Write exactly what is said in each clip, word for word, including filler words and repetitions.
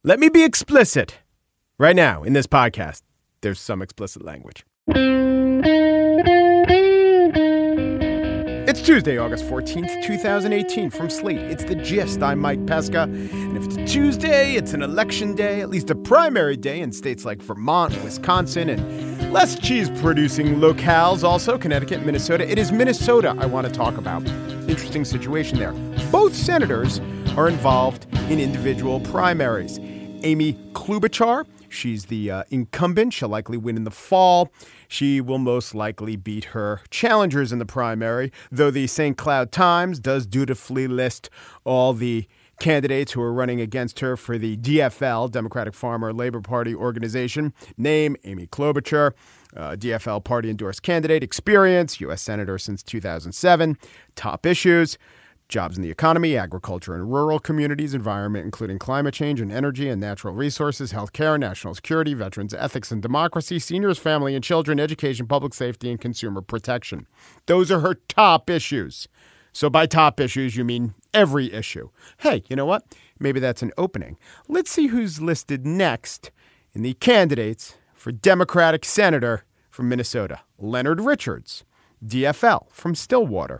Let me be explicit. Right now, in this podcast, there's some explicit language. It's Tuesday, August fourteenth, twenty eighteen. From Slate, it's The Gist. I'm Mike Pesca. And if it's a Tuesday, it's an election day, at least a primary day in states like Vermont, Wisconsin, and less cheese-producing locales, also Connecticut, Minnesota. It is Minnesota I want to talk about. Interesting situation there. Both senators are involved in individual primaries. Amy Klobuchar, she's the uh, incumbent. She'll likely win in the fall. She will most likely beat her challengers in the primary, though the Saint Cloud Times does dutifully list all the candidates who are running against her for the D F L, Democratic Farmer Labor Party organization. Name, Amy Klobuchar, uh, D F L party-endorsed candidate, experience, U S Senator since two thousand seven, top issues, jobs in the economy, agriculture and rural communities, environment, including climate change and energy and natural resources, healthcare, national security, veterans, ethics and democracy, seniors, family and children, education, public safety, and consumer protection. Those are her top issues. So by top issues, you mean every issue. Hey, you know what? Maybe that's an opening. Let's see who's listed next in the candidates for Democratic Senator from Minnesota. Leonard Richards, D F L from Stillwater.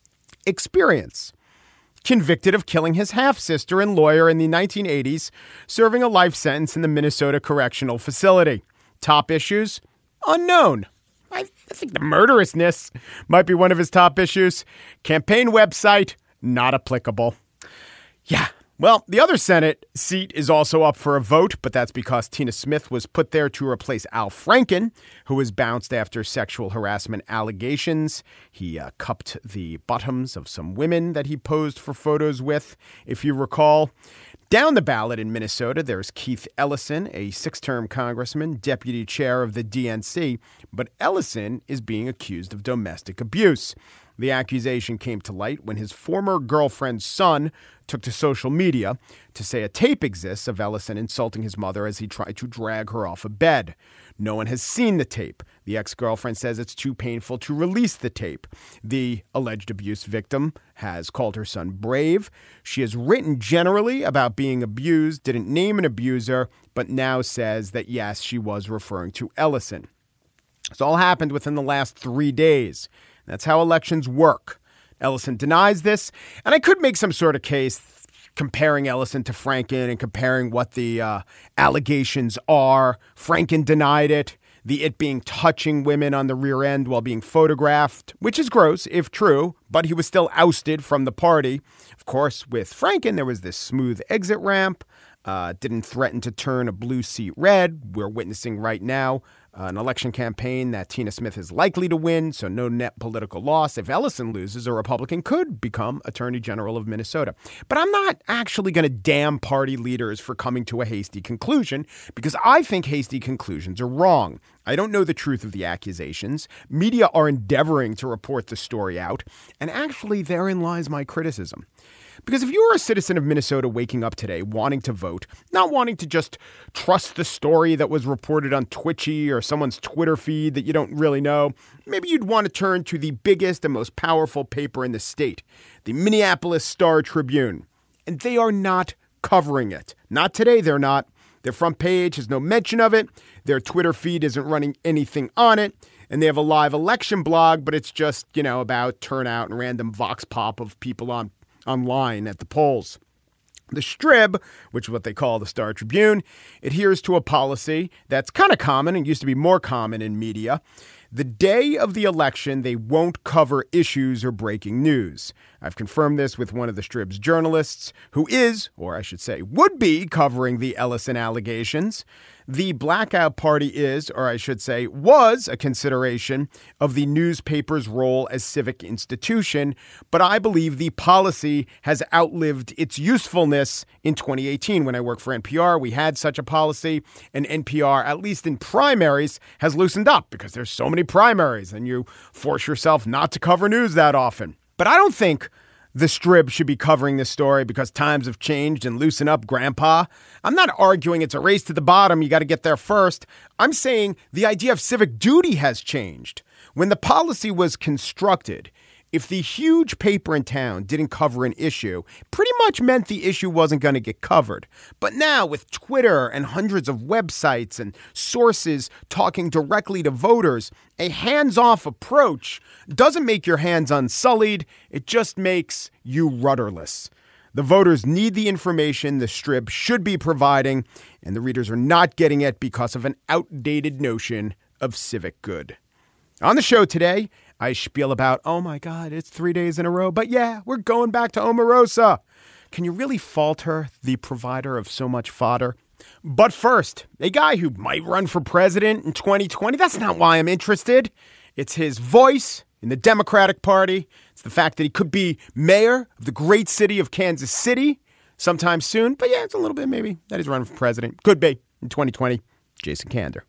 Experience. Convicted of killing his half-sister and lawyer in the nineteen eighties, serving a life sentence in the Minnesota Correctional Facility. Top issues? Unknown. I think the murderousness might be one of his top issues. Campaign website, not applicable. Yeah. Well, the other Senate seat is also up for a vote, but that's because Tina Smith was put there to replace Al Franken, who was bounced after sexual harassment allegations. He uh, cupped the bottoms of some women that he posed for photos with, if you recall. Down the ballot in Minnesota, there's Keith Ellison, a six-term congressman, deputy chair of the D N C, but Ellison is being accused of domestic abuse. The accusation came to light when his former girlfriend's son took to social media to say a tape exists of Ellison insulting his mother as he tried to drag her off a bed. No one has seen the tape. The ex-girlfriend says it's too painful to release the tape. The alleged abuse victim has called her son brave. She has written generally about being abused, didn't name an abuser, but now says that, yes, she was referring to Ellison. This all happened within the last three days. That's how elections work. Ellison denies this, and I could make some sort of case comparing Ellison to Franken and comparing what the uh, allegations are. Franken denied it, the it being touching women on the rear end while being photographed, which is gross if true, but he was still ousted from the party. Of course, with Franken, there was this smooth exit ramp. Uh, didn't threaten to turn a blue seat red. We're witnessing right now uh, an election campaign that Tina Smith is likely to win, so no net political loss. If Ellison loses, a Republican could become Attorney General of Minnesota. But I'm not actually going to damn party leaders for coming to a hasty conclusion, because I think hasty conclusions are wrong. I don't know the truth of the accusations. Media are endeavoring to report the story out, and actually therein lies my criticism. Because if you're a citizen of Minnesota waking up today wanting to vote, not wanting to just trust the story that was reported on Twitchy or someone's Twitter feed that you don't really know, maybe you'd want to turn to the biggest and most powerful paper in the state, the Minneapolis Star-Tribune. And they are not covering it. Not today, they're not. Their front page has no mention of it. Their Twitter feed isn't running anything on it. And they have a live election blog, but it's just, you know, about turnout and random vox pop of people on online at the polls. The Strib, which is what they call the Star Tribune, adheres to a policy that's kind of common and used to be more common in media. The day of the election, they won't cover issues or breaking news. I've confirmed this with one of the Strib's journalists, who is, or I should say, would be covering the Ellison allegations. The Blackout Party is, or I should say, was a consideration of the newspaper's role as civic institution, but I believe the policy has outlived its usefulness in twenty eighteen. When I worked for N P R, we had such a policy, and N P R, at least in primaries, has loosened up because there's so many primaries, and you force yourself not to cover news that often. But I don't think the Strib should be covering this story because times have changed and loosen up, Grandpa. I'm not arguing it's a race to the bottom. You got to get there first. I'm saying the idea of civic duty has changed. When the policy was constructed, If the huge paper in town didn't cover an issue, pretty much meant the issue wasn't going to get covered. But now with Twitter and hundreds of websites and sources talking directly to voters, a hands-off approach doesn't make your hands unsullied. It just makes you rudderless. The voters need the information the Strib should be providing, and the readers are not getting it because of an outdated notion of civic good. On the show today, I spiel about, oh my God, it's three days in a row, but yeah, we're going back to Omarosa. Can you really fault her, the provider of so much fodder? But first, a guy who might run for president in twenty twenty, that's not why I'm interested. It's his voice in the Democratic Party. It's the fact that he could be mayor of the great city of Kansas City sometime soon. But yeah, it's a little bit maybe that he's running for president. Could be in twenty twenty. Jason Kander.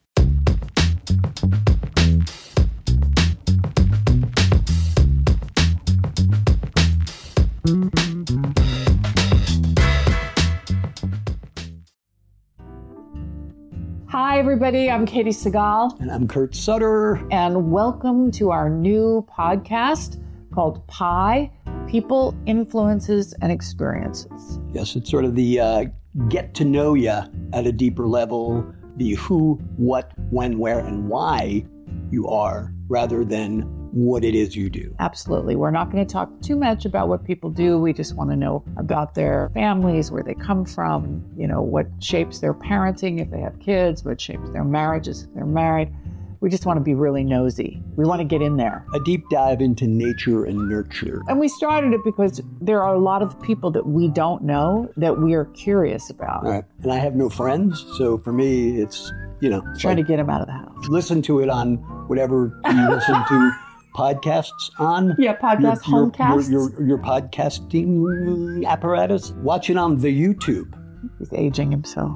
Hi, everybody. I'm Katie Segal. And I'm Kurt Sutter. And welcome to our new podcast called Pi, People, Influences, and Experiences. Yes, it's sort of the uh, get to know you at a deeper level, the who, what, when, where, and why you are, rather than what it is you do. Absolutely. We're not going to talk too much about what people do. We just want to know about their families, where they come from, you know, what shapes their parenting if they have kids, what shapes their marriages if they're married. We just want to be really nosy. We want to get in there. A deep dive into nature and nurture. And we started it because there are a lot of people that we don't know that we are curious about. All right. And I have no friends, so for me, it's, you know. Trying like, to get them out of the house. Listen to it on whatever you listen to. Podcasts on? Yeah, podcast, your, your, homecasts. Your, your, your podcasting apparatus. Watch it on the YouTube. He's aging himself.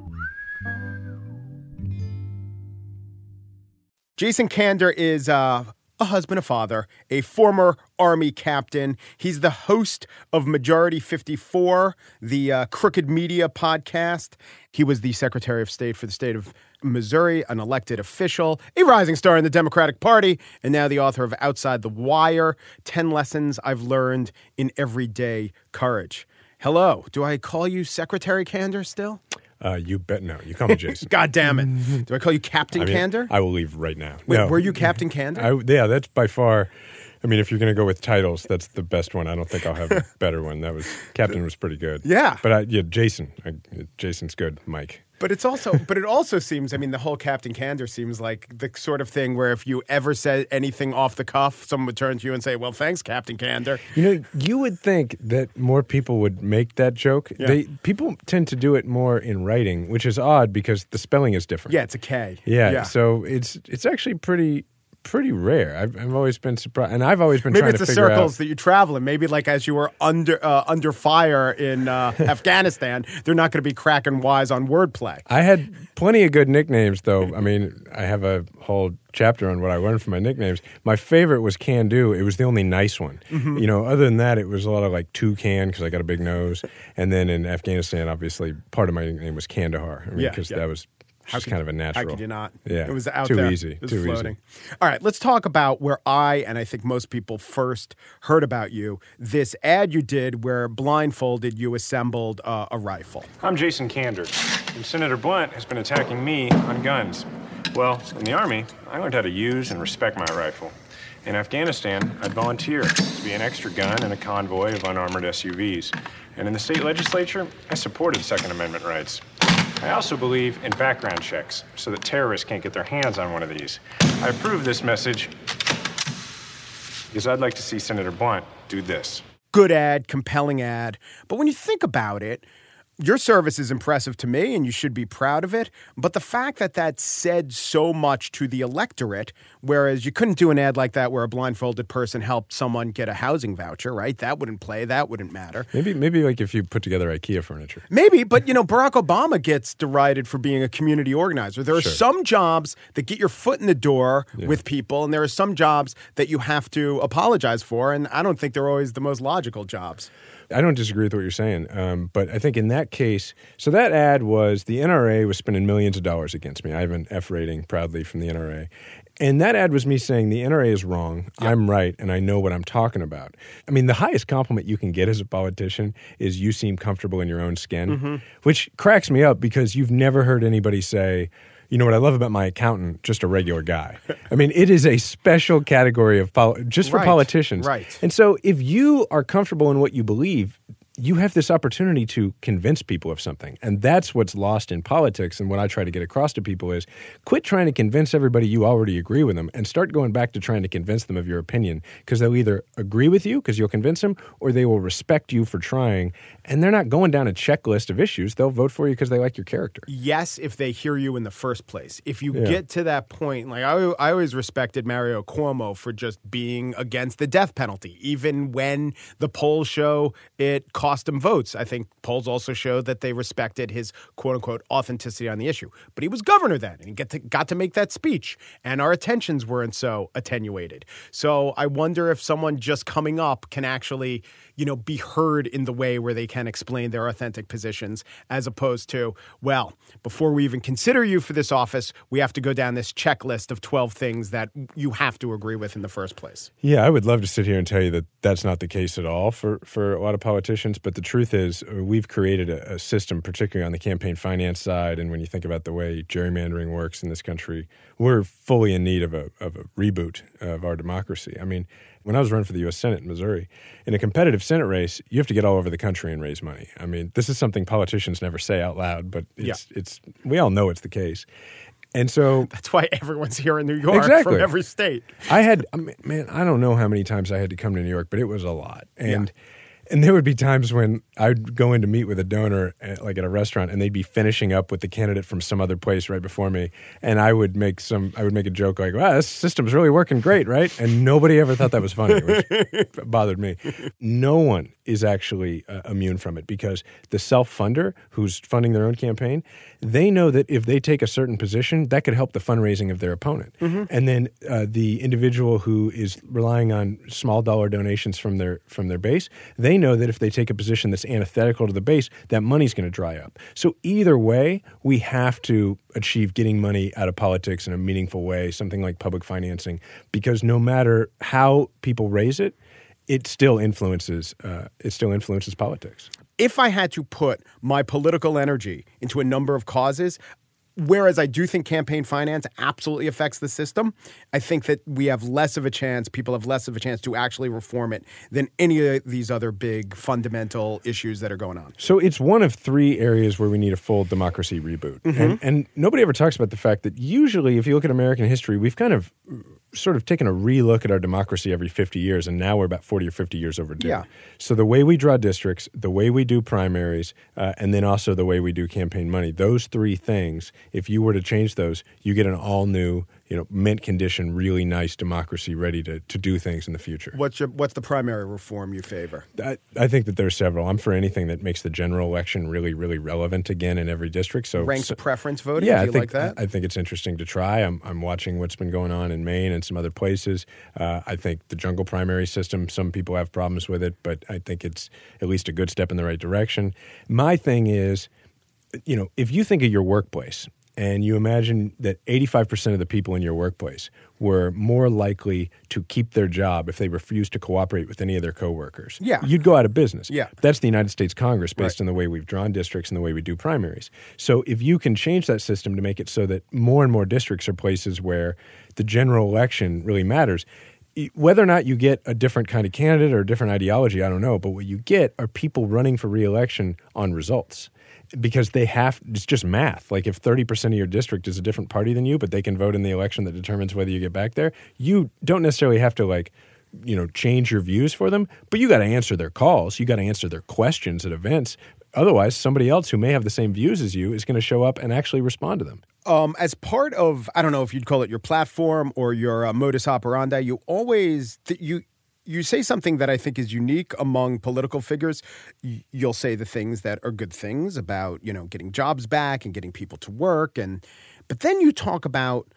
Jason Kander is uh, a husband, a father, a former Army captain. He's the host of Majority fifty-four, the uh, Crooked Media podcast. He was the Secretary of State for the state of Missouri, an elected official, a rising star in the Democratic Party, and now the author of Outside the Wire, ten Lessons I've Learned in Everyday Courage. Hello. Do I call you Secretary Kander still? Uh, you bet no. You call me Jason. God damn it. Do I call you Captain I mean, Kander? I will leave right now. Wait, no. Were you Captain Kander? I, yeah, that's by far... I mean, if you're going to go with titles, that's the best one. I don't think I'll have a better one. That was... Captain was pretty good. Yeah. But I, yeah, Jason. I, Jason's good. Mike. But it's also, but it also seems, I mean, the whole Captain Kander seems like the sort of thing where if you ever said anything off the cuff, someone would turn to you and say, well, thanks, Captain Kander. You know, you would think that more people would make that joke. Yeah. They People tend to do it more in writing, which is odd because the spelling is different. Yeah, it's a K. Yeah, yeah. So it's it's actually pretty... pretty rare. I've, I've always been surprised, and I've always been maybe trying it's to the figure circles out, that you travel in. Maybe like as you were under uh, under fire in uh, Afghanistan, they're not going to be cracking wise on wordplay. I had plenty of good nicknames, though. I mean, I have a whole chapter on what I learned from my nicknames. My favorite was Can Do. It was the only nice one. Mm-hmm. You know, other than that, it was a lot of like Toucan because I got a big nose, and then in Afghanistan, obviously, part of my nickname was Kandahar. I mean, yeah, because yeah. that was. How Just could, kind of a natural. How could you not? Yeah. It was out too there. Easy. It was too floating. easy. All right, let's talk about where I, and I think most people first heard about you, this ad you did where blindfolded you assembled uh, a rifle. I'm Jason Kander, and Senator Blunt has been attacking me on guns. Well, in the Army, I learned how to use and respect my rifle. In Afghanistan, I'd volunteer to be an extra gun in a convoy of unarmored S U Vs. And in the state legislature, I supported Second Amendment rights. I also believe in background checks so that terrorists can't get their hands on one of these. I approve this message because I'd like to see Senator Blunt do this. Good ad, compelling ad. But when you think about it, your service is impressive to me, and you should be proud of it. But the fact that that said so much to the electorate, whereas you couldn't do an ad like that where a blindfolded person helped someone get a housing voucher, right? That wouldn't play. That wouldn't matter. Maybe, maybe like if you put together IKEA furniture. Maybe, but you know, Barack Obama gets derided for being a community organizer. There are Sure. some jobs that get your foot in the door Yeah. with people, and there are some jobs that you have to apologize for, and I don't think they're always the most logical jobs. I don't disagree with what you're saying, um, but I think in that case, so that ad was the N R A was spending millions of dollars against me. I have an F rating proudly from the N R A. And that ad was me saying the N R A is wrong, yep. I'm right, and I know what I'm talking about. I mean, the highest compliment you can get as a politician is you seem comfortable in your own skin, mm-hmm. which cracks me up because you've never heard anybody say, you know what I love about my accountant, just a regular guy. I mean, it is a special category of poli- just for right. politicians. Right. And so if you are comfortable in what you believe, you have this opportunity to convince people of something. And that's what's lost in politics. And what I try to get across to people is quit trying to convince everybody you already agree with them and start going back to trying to convince them of your opinion, because they'll either agree with you because you'll convince them, or they will respect you for trying. And they're not going down a checklist of issues. They'll vote for you because they like your character. Yes, if they hear you in the first place. If you Yeah. get to that point, like I, I always respected Mario Cuomo for just being against the death penalty, even when the polls show it cost him votes. I think polls also show that they respected his quote-unquote authenticity on the issue. But he was governor then, and he get to, got to make that speech, and our attentions weren't so attenuated. So I wonder if someone just coming up can actually, you know, be heard in the way where they can explain their authentic positions, as opposed to, well, before we even consider you for this office, we have to go down this checklist of twelve things that you have to agree with in the first place. Yeah, I would love to sit here and tell you that that's not the case at all for, for a lot of politicians. But the truth is we've created a, a system, particularly on the campaign finance side. And when you think about the way gerrymandering works in this country, we're fully in need of a, of a reboot of our democracy. I mean, when I was running for the U S Senate in Missouri, in a competitive Senate race, you have to get all over the country and raise money. I mean, this is something politicians never say out loud, but it's yeah. it's we all know it's the case. And so that's why everyone's here in New York exactly. from every state. I had, I mean, man, I don't know how many times I had to come to New York, but it was a lot. And yeah. And there would be times when I'd go in to meet with a donor, at, like at a restaurant, and they'd be finishing up with the candidate from some other place right before me, and I would make some, I would make a joke like, "Wow, this system's really working great, right?" And nobody ever thought that was funny, which bothered me. No one is actually uh, immune from it, because the self-funder who's funding their own campaign, they know that if they take a certain position, that could help the fundraising of their opponent. Mm-hmm. And then uh, the individual who is relying on small dollar donations from their from their base, they know that if they take a position that's antithetical to the base, that money's going to dry up. So either way, we have to achieve getting money out of politics in a meaningful way, something like public financing, because no matter how people raise it, it still influences uh, it still influences politics. If I had to put my political energy into a number of causes, whereas I do think campaign finance absolutely affects the system, I think that we have less of a chance, people have less of a chance to actually reform it than any of these other big fundamental issues that are going on. So it's one of three areas where we need a full democracy reboot. Mm-hmm. And, and nobody ever talks about the fact that usually, if you look at American history, we've kind of sort of taken a re-look at our democracy every fifty years, and now we're about forty or fifty years overdue. Yeah. So the way we draw districts, the way we do primaries, uh, and then also the way we do campaign money, those three things, if you were to change those, you get an all-new, you know, mint condition, really nice democracy ready to, to do things in the future. What's your, what's the primary reform you favor? I, I think that there's several. I'm for anything that makes the general election really, really relevant again in every district. So ranked so, preference voting? Yeah, Do you I think, like that? I think it's interesting to try. I'm, I'm watching what's been going on in Maine and some other places. Uh, I think the jungle primary system, some people have problems with it, but I think it's at least a good step in the right direction. My thing is, you know, if you think of your workplace, and you imagine that eighty-five percent of the people in your workplace were more likely to keep their job if they refused to cooperate with any of their coworkers. Yeah. You'd go out of business. Yeah. That's the United States Congress based Right. on the way we've drawn districts and the way we do primaries. So if you can change that system to make it so that more and more districts are places where the general election really matters, whether or not you get a different kind of candidate or a different ideology, I don't know, but what you get are people running for re-election on results. Because they have, it's just math. Like if thirty percent of your district is a different party than you, but they can vote in the election that determines whether you get back there, you don't necessarily have to like, you know, change your views for them, but you got to answer their calls. You got to answer their questions at events. Otherwise, somebody else who may have the same views as you is going to show up and actually respond to them. Um, as part of, I don't know if you'd call it your platform or your uh, modus operandi, you always, th- you You say something that I think is unique among political figures. You'll say the things that are good things about, you know, getting jobs back and getting people to work. And but then you talk about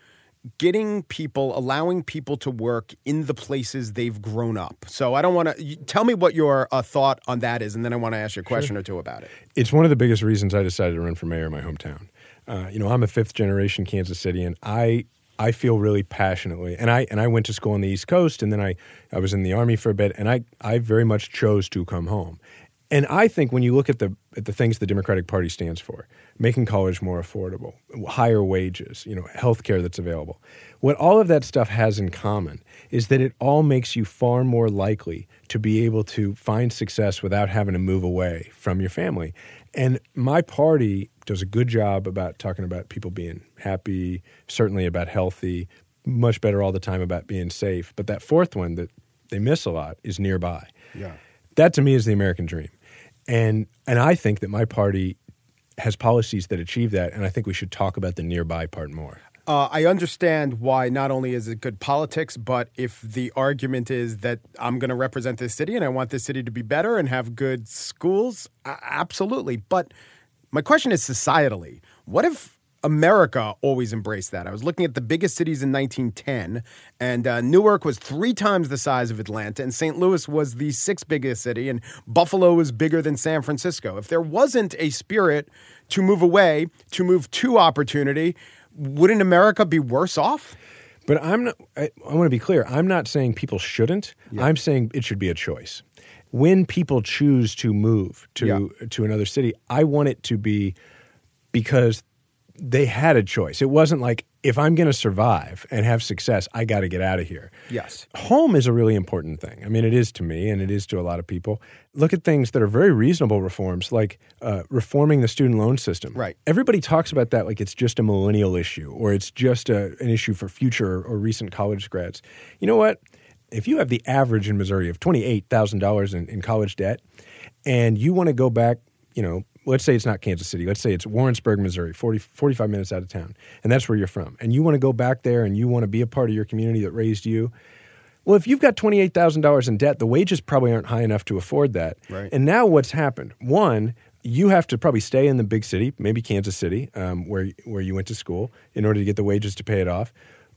getting people, allowing people to work in the places they've grown up. So I don't want to, tell me what your uh, thought on that is, and then I want to ask you a question sure. or two about it. It's one of the biggest reasons I decided to run for mayor in my hometown. Uh, you know, I'm a fifth generation Kansas Citian. I I feel really passionately, and I and I went to school on the East Coast, and then I, I was in the Army for a bit, and I, I very much chose to come home. And I think when you look at the at the things the Democratic Party stands for, making college more affordable, higher wages, you know, health care that's available, what all of that stuff has in common is that it all makes you far more likely to be able to find success without having to move away from your family. And my party does a good job about talking about people being happy, certainly about healthy, much better all the time about being safe. But that fourth one that they miss a lot is nearby. Yeah. That to me is the American dream. And and I think that my party has policies that achieve that, and I think we should talk about the nearby part more. Uh, I understand why not only is it good politics, but if the argument is that I'm going to represent this city and I want this city to be better and have good schools, uh, absolutely. But my question is societally. What if America always embraced that? I was looking at the biggest cities in nineteen ten, and uh, Newark was three times the size of Atlanta, and Saint Louis was the sixth biggest city, and Buffalo was bigger than San Francisco. If there wasn't a spirit to move away, to move to opportunity, wouldn't America be worse off? But I'm not, I, I want to be clear. I'm not saying people shouldn't. Yeah. I'm saying it should be a choice. When people choose to move to yeah. to another city, I want it to be because they had a choice. It wasn't like, if I'm going to survive and have success, I got to get out of here. Yes. Home is a really important thing. I mean, it is to me, and it is to a lot of people. Look at things that are very reasonable reforms, like uh, reforming the student loan system. Right. Everybody talks about that like it's just a millennial issue, or it's just a, an issue for future or recent college grads. You know what? If you have the average in Missouri of twenty-eight thousand dollars in, in college debt, and you want to go back, you know, let's say it's not Kansas City. Let's say it's Warrensburg, Missouri, forty, forty-five minutes out of town, and that's where you're from. And you want to go back there and you want to be a part of your community that raised you. Well, if you've got twenty-eight thousand dollars in debt, the wages probably aren't high enough to afford that. Right. And now what's happened? One, you have to probably stay in the big city, maybe Kansas City, um, where where you went to school, in order to get the wages to pay it off.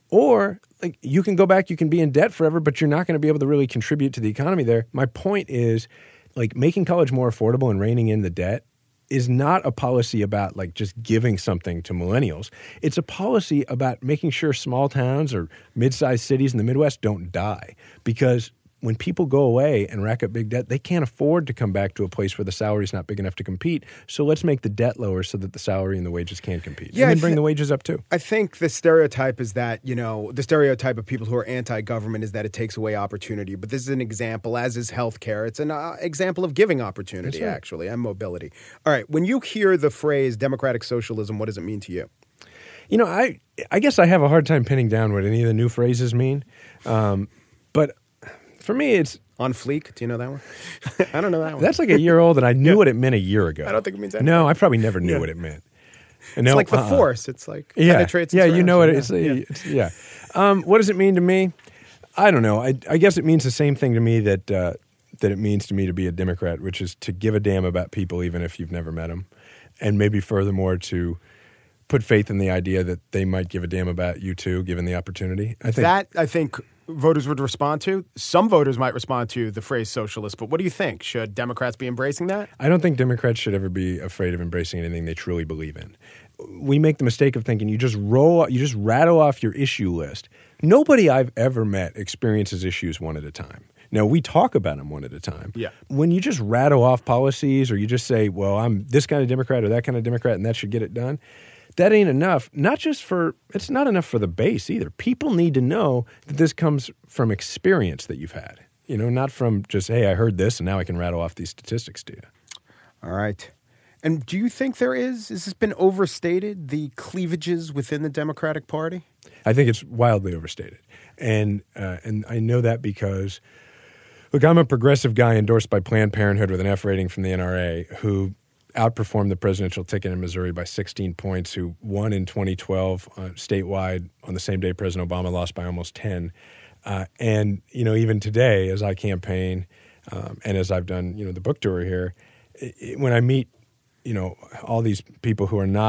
Or like you can go back, you can be in debt forever, but you're not going to be able to really contribute to the economy there. My point is, like, making college more affordable and reining in the debt is not a policy about like just giving something to millennials. It's a policy about making sure small towns or mid-sized cities in the Midwest don't die. Because when people go away and rack up big debt, they can't afford to come back to a place where the salary's not big enough to compete. So let's make the debt lower so that the salary and the wages can compete. Yeah, and then bring th- the wages up too. I think the stereotype is that, you know, the stereotype of people who are anti-government is that it takes away opportunity. But this is an example, as is healthcare. It's an uh, example of giving opportunity, right. actually, and mobility. All right, when you hear the phrase democratic socialism, what does it mean to you? You know, I I guess I have a hard time pinning down what any of the new phrases mean. Um, but for me, it's... On fleek, do you know that one? I don't know that one. That's like a year old, and I knew yeah. what it meant a year ago. I don't think it means anything. No, I probably never knew yeah. what it meant. And no, it's like the uh-uh. force. It's like yeah. penetrates. Yeah, you know what it yeah. is. Yeah. It's, yeah. Um, what does it mean to me? I don't know. I, I guess it means the same thing to me that uh, that it means to me to be a Democrat, which is to give a damn about people even if you've never met them, and maybe furthermore to put faith in the idea that they might give a damn about you too, given the opportunity. I think that I think. Voters would respond to. Some voters might respond to the phrase socialist, but what do you think? Should Democrats be embracing that? I don't think Democrats should ever be afraid of embracing anything they truly believe in. We make the mistake of thinking you just roll, you just rattle off your issue list. Nobody I've ever met experiences issues one at a time. Now, we talk about them one at a time. Yeah. When you just rattle off policies or you just say, well, I'm this kind of Democrat or that kind of Democrat and that should get it done, that ain't enough. Not just for, it's not enough for the base either. People need to know that this comes from experience that you've had. You know, not from just, hey, I heard this and now I can rattle off these statistics to you. All right. And do you think there is, has this been overstated, the cleavages within the Democratic Party? I think it's wildly overstated. And uh, and I know that because, look, I'm a progressive guy endorsed by Planned Parenthood with an F rating from the N R A who outperformed the presidential ticket in Missouri by sixteen points, who won in twenty twelve uh, statewide on the same day President Obama lost by almost ten. Uh, and, you know, even today as I campaign um, and as I've done, you know, the book tour here, it, it, when I meet, you know, all these people who are not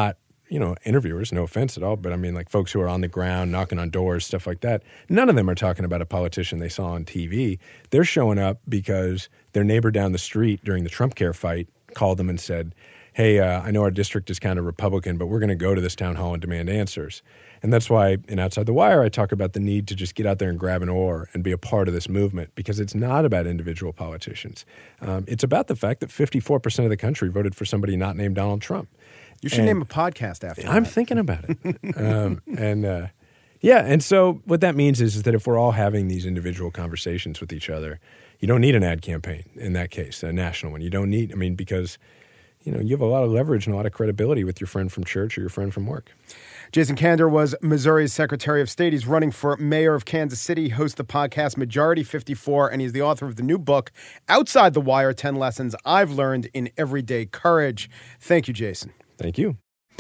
you know, interviewers, no offense at all, but I mean like folks who are on the ground, knocking on doors, stuff like that. None of them are talking about a politician they saw on T V. They're showing up because their neighbor down the street during the Trump Care fight called them and said, hey, uh, I know our district is kind of Republican, but we're going to go to this town hall and demand answers. And that's why in Outside the Wire, I talk about the need to just get out there and grab an oar and be a part of this movement, because it's not about individual politicians. Um, it's about the fact that fifty-four percent of the country voted for somebody not named Donald Trump. You should and name a podcast after I'm that. thinking about it. um, and uh, yeah, and so what that means is, is that if we're all having these individual conversations with each other, you don't need an ad campaign in that case, a national one. You don't need, I mean, because you know, you have a lot of leverage and a lot of credibility with your friend from church or your friend from work. Jason Kander was Missouri's Secretary of State. He's running for mayor of Kansas City, hosts the podcast Majority fifty-four, and he's the author of the new book, Outside the Wire, ten Lessons I've Learned in Everyday Courage. Thank you, Jason. Thank you.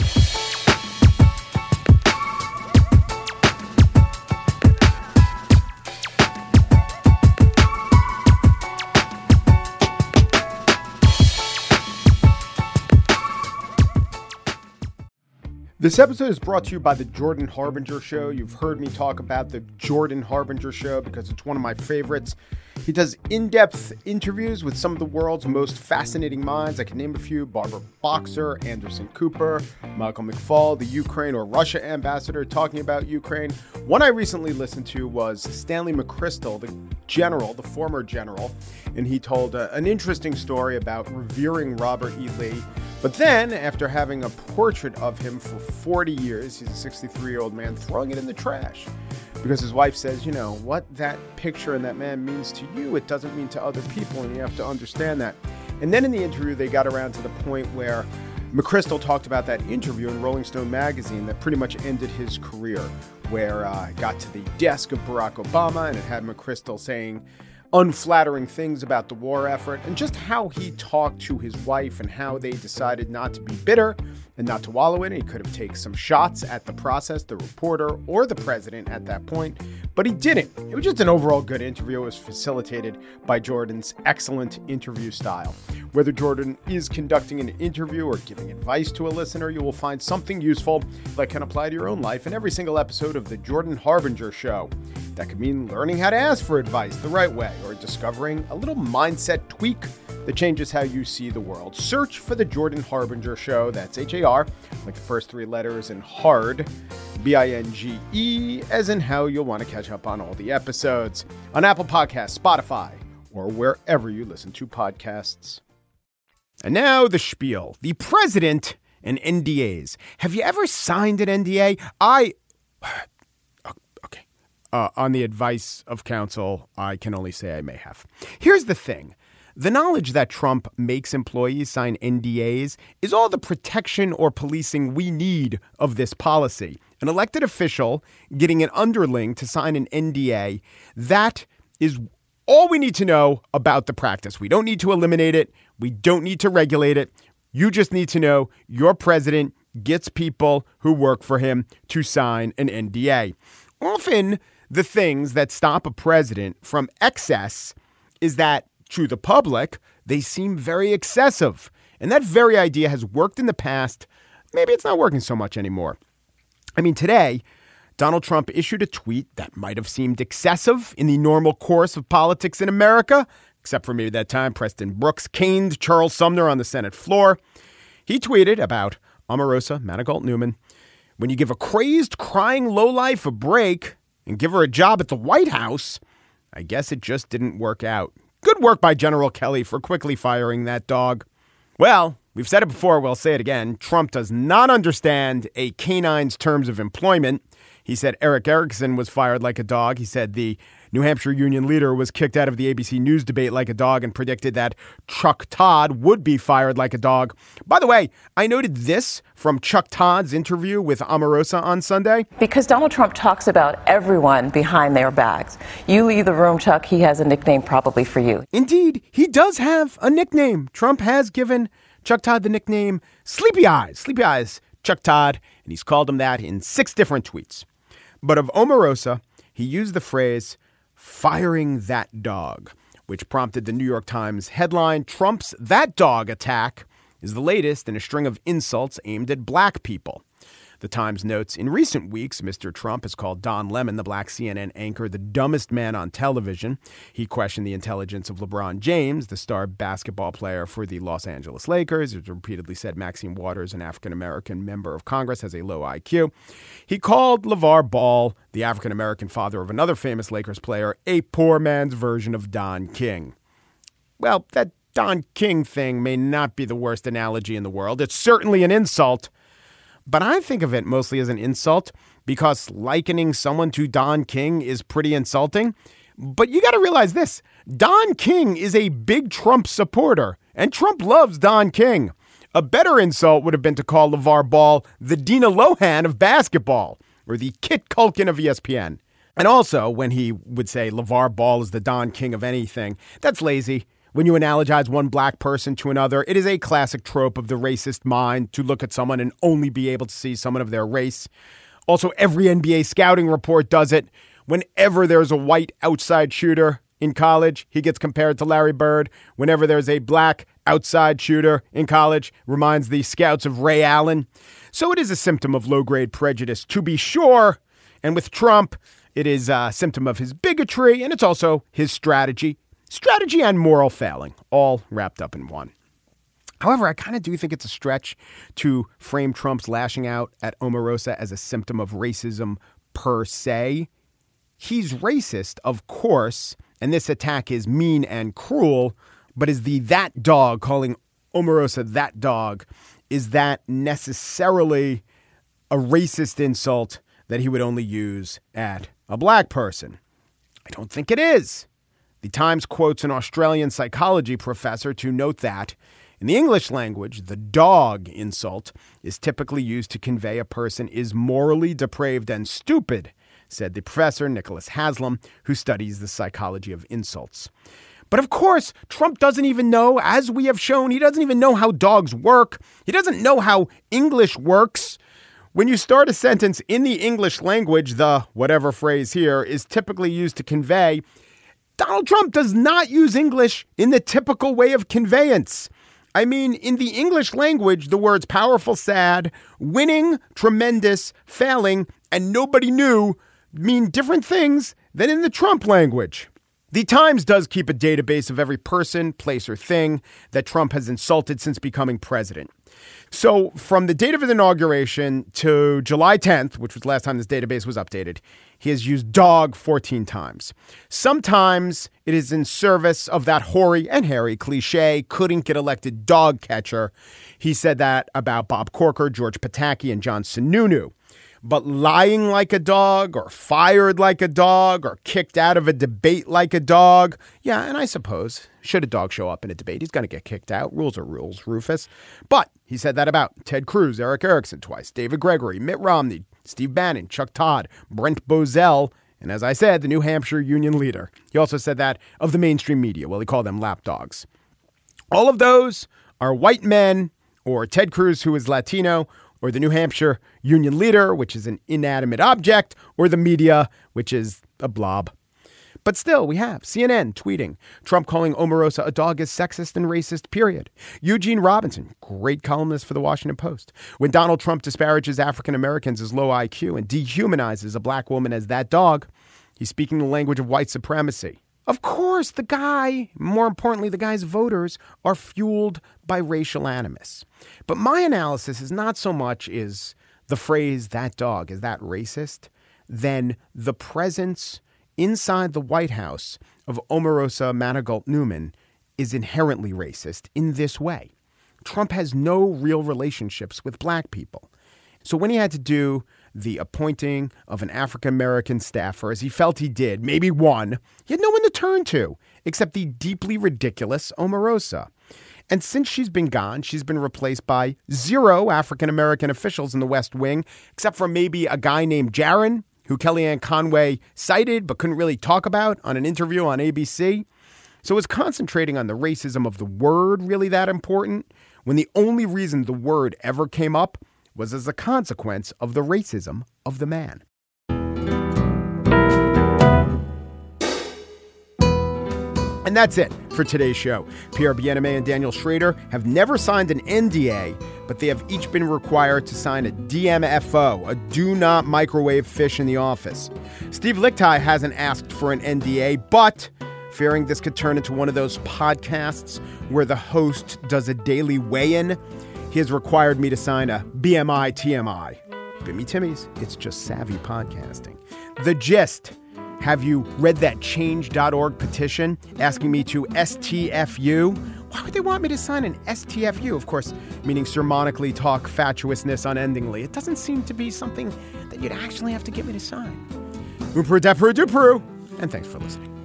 This episode is brought to you by the Jordan Harbinger Show. You've heard me talk about the Jordan Harbinger Show because it's one of my favorites. He does in-depth interviews with some of the world's most fascinating minds. I can name a few: Barbara Boxer, Anderson Cooper, Michael McFaul, the Ukraine or Russia ambassador talking about Ukraine. One I recently listened to was Stanley McChrystal, the general, the former general, and he told uh, an interesting story about revering Robert E. Lee. But then, after having a portrait of him for forty years, he's a sixty-three-year-old man, throwing it in the trash. Because his wife says, you know, what that picture and that man means to you, it doesn't mean to other people, and you have to understand that. And then in the interview, they got around to the point where McChrystal talked about that interview in Rolling Stone magazine that pretty much ended his career, where uh, it got to the desk of Barack Obama, and it had McChrystal saying unflattering things about the war effort, and just how he talked to his wife and how they decided not to be bitter and not to wallow in it. He could have taken some shots at the process, the reporter, or the president at that point, but he didn't. It was just an overall good interview. It was facilitated by Jordan's excellent interview style. Whether Jordan is conducting an interview or giving advice to a listener, you will find something useful that can apply to your own life in every single episode of The Jordan Harbinger Show. That could mean learning how to ask for advice the right way, or discovering a little mindset tweak that changes how you see the world. Search for The Jordan Harbinger Show. That's H A R, like the first three letters, and hard, B I N G E, as in how you'll want to catch up on all the episodes on Apple Podcasts, Spotify, or wherever you listen to podcasts. And now the spiel. The president and N D As. Have you ever signed an N D A? I... Okay. Uh, on the advice of counsel, I can only say I may have. Here's the thing. The knowledge that Trump makes employees sign N D As is all the protection or policing we need of this policy. An elected official getting an underling to sign an N D A, that is all we need to know about the practice. We don't need to eliminate it. We don't need to regulate it. You just need to know your president gets people who work for him to sign an N D A. Often, the things that stop a president from excess is that, to the public, they seem very excessive. And that very idea has worked in the past. Maybe it's not working so much anymore. I mean, today, Donald Trump issued a tweet that might have seemed excessive in the normal course of politics in America, except for maybe that time Preston Brooks caned Charles Sumner on the Senate floor. He tweeted about Omarosa Manigault Newman, when you give a crazed, crying lowlife a break and give her a job at the White House, I guess it just didn't work out. Good work by General Kelly for quickly firing that dog. Well, we've said it before, we'll say it again. Trump does not understand a canine's terms of employment. He said Eric Erickson was fired like a dog. He said the New Hampshire union leader was kicked out of the A B C News debate like a dog, and predicted that Chuck Todd would be fired like a dog. By the way, I noted this from Chuck Todd's interview with Omarosa on Sunday. Because Donald Trump talks about everyone behind their backs. You leave the room, Chuck, he has a nickname probably for you. Indeed, he does have a nickname. Trump has given Chuck Todd the nickname Sleepy Eyes. Sleepy Eyes, Chuck Todd, and he's called him that in six different tweets. But of Omarosa, he used the phrase, firing that dog, which prompted the New York Times headline, Trump's That Dog attack is the latest in a string of insults aimed at black people. The Times notes, in recent weeks, Mister Trump has called Don Lemon, the black C N N anchor, the dumbest man on television. He questioned the intelligence of LeBron James, the star basketball player for the Los Angeles Lakers. He's repeatedly said Maxine Waters, an African-American member of Congress, has a low I Q. He called LeVar Ball, the African-American father of another famous Lakers player, a poor man's version of Don King. Well, that Don King thing may not be the worst analogy in the world. It's certainly an insult. But I think of it mostly as an insult because likening someone to Don King is pretty insulting. But you got to realize this. Don King is a big Trump supporter, and Trump loves Don King. A better insult would have been to call LeVar Ball the Dina Lohan of basketball or the Kit Culkin of E S P N. And also, when he would say LeVar Ball is the Don King of anything, that's lazy. When you analogize one black person to another, it is a classic trope of the racist mind to look at someone and only be able to see someone of their race. Also, every N B A scouting report does it. Whenever there's a white outside shooter in college, he gets compared to Larry Bird. Whenever there's a black outside shooter in college, reminds the scouts of Ray Allen. So it is a symptom of low-grade prejudice, to be sure. And with Trump, it is a symptom of his bigotry, and it's also his strategy. Strategy and moral failing, all wrapped up in one. However, I kind of do think it's a stretch to frame Trump's lashing out at Omarosa as a symptom of racism per se. He's racist, of course, and this attack is mean and cruel, but is the that dog, calling Omarosa that dog, is that necessarily a racist insult that he would only use at a black person? I don't think it is. The Times quotes an Australian psychology professor to note that in the English language, the dog insult is typically used to convey a person is morally depraved and stupid, said the professor, Nicholas Haslam, who studies the psychology of insults. But of course, Trump doesn't even know, as we have shown, he doesn't even know how dogs work. He doesn't know how English works. When you start a sentence in the English language, the whatever phrase here is typically used to convey. Donald Trump does not use English in the typical way of conveyance. I mean, in the English language, the words powerful, sad, winning, tremendous, failing, and nobody knew mean different things than in the Trump language. The Times does keep a database of every person, place, or thing that Trump has insulted since becoming president. So from the date of his inauguration to July tenth, which was the last time this database was updated, he has used dog fourteen times. Sometimes it is in service of that hoary and hairy cliche, couldn't get elected dog catcher. He said that about Bob Corker, George Pataki, and John Sununu. But lying like a dog or fired like a dog or kicked out of a debate like a dog. Yeah, and I suppose, should a dog show up in a debate, he's going to get kicked out. Rules are rules, Rufus. But he said that about Ted Cruz, Eric Erickson twice, David Gregory, Mitt Romney, Steve Bannon, Chuck Todd, Brent Bozell, and as I said, the New Hampshire Union leader. He also said that of the mainstream media. Well, he called them lapdogs. All of those are white men or Ted Cruz, who is Latino, or the New Hampshire Union leader, which is an inanimate object, or the media, which is a blob. But still, we have C N N tweeting, Trump calling Omarosa a dog is sexist and racist, period. Eugene Robinson, great columnist for the Washington Post. When Donald Trump disparages African Americans as low I Q and dehumanizes a black woman as that dog, he's speaking the language of white supremacy. Of course, the guy, more importantly, the guy's voters are fueled by racial animus. But my analysis is not so much is the phrase that dog, is that racist, than the presence inside the White House of Omarosa Manigault Newman is inherently racist in this way. Trump has no real relationships with black people. So when he had to do the appointing of an African-American staffer, as he felt he did, maybe one, he had no one to turn to except the deeply ridiculous Omarosa. And since she's been gone, she's been replaced by zero African-American officials in the West Wing, except for maybe a guy named Jaron, who Kellyanne Conway cited but couldn't really talk about on an interview on A B C. So is concentrating on the racism of the word really that important when the only reason the word ever came up was as a consequence of the racism of the man? And that's it for today's show. Pierre Bienaimé and Daniel Schrader have never signed an N D A, but they have each been required to sign a D M F O, a Do Not Microwave Fish in the Office. Steve Lickteig hasn't asked for an N D A, but fearing this could turn into one of those podcasts where the host does a daily weigh-in, he has required me to sign a B M I T M I. Bimmy Timmy's, it's just savvy podcasting. The gist. Have you read that change dot org petition asking me to S T F U? Why would they want me to sign an S T F U? Of course, meaning sermonically talk fatuousness unendingly. It doesn't seem to be something that you'd actually have to get me to sign. Oomperu dapperu dooperu, and thanks for listening.